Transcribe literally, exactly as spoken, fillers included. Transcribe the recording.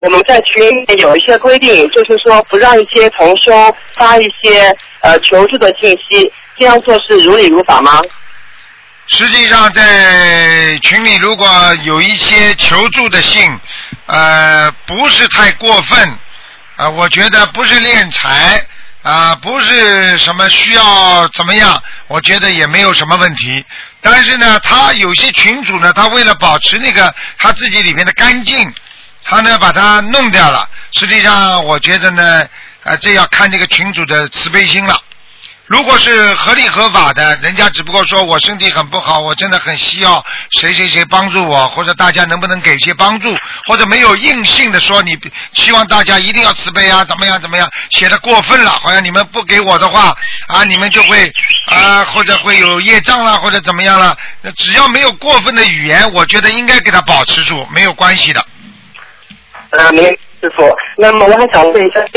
我们在群里面有一些规定，就是说不让一些同修发一些呃求助的信息，这样做是如理如法吗？ 实际上在群里如果有一些求助的信，呃，不是太过分，啊、呃，我觉得不是敛财啊、呃，不是什么需要怎么样，我觉得也没有什么问题。但是呢，他有些群主呢，他为了保持那个他自己里面的干净，他呢把它弄掉了。实际上，我觉得呢，啊、呃，这要看这个群主的慈悲心了。如果是合理合法的，人家只不过说我身体很不好，我真的很需要谁谁谁帮助我，或者大家能不能给些帮助，或者没有硬性的说你希望大家一定要慈悲啊，怎么样怎么样，写的过分了，好像你们不给我的话啊，你们就会啊，或者会有业障啦，或者怎么样了。只要没有过分的语言，我觉得应该给他保持住，没有关系的。 呃，明师傅，那么我还想问一下。